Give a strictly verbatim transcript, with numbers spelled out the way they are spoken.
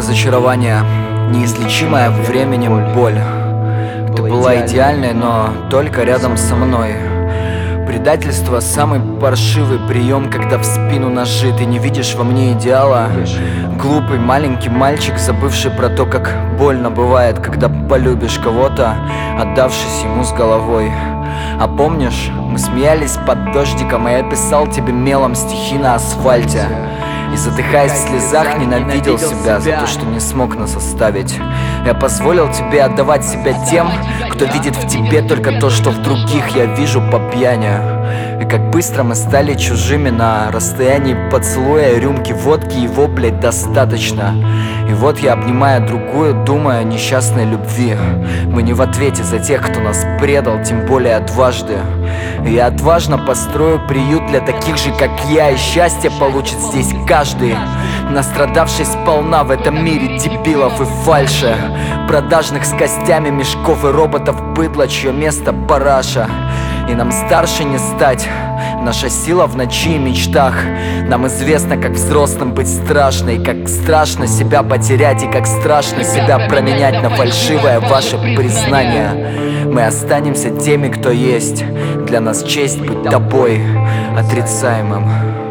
Разочарование, неизлечимая временем боль. Ты была идеальной, но только рядом со мной. Предательство — самый паршивый прием, когда в спину ножи. Ты не видишь во мне идеала. Глупый маленький мальчик, забывший про то, как больно бывает, когда полюбишь кого-то, отдавшись ему с головой. А помнишь, мы смеялись под дождиком, и я писал тебе мелом стихи на асфальте. И, задыхаясь в слезах, ненавидел себя за то, что не смог нас оставить. Я позволил тебе отдавать себя тем, кто видит в тебе только то, что в других я вижу по пьяни. И как быстро мы стали чужими на расстоянии поцелуя и рюмки водки, его, блядь, достаточно. И вот я обнимаю другую, думая о несчастной любви. Мы не в ответе за тех, кто нас предал, тем более дважды. И я отважно построю приют для таких же, как я, и счастье получит здесь каждый, настрадавшись сполна в этом мире дебилов и фальши, продажных с костями мешков и роботов быдла, чье место параша. И нам старше не стать, наша сила в ночи и мечтах. Нам известно, как взрослым быть страшно, и как страшно себя потерять, и как страшно себя променять на фальшивое ваше признание. Мы останемся теми, кто есть. Для нас честь быть тобой, отрицаемым.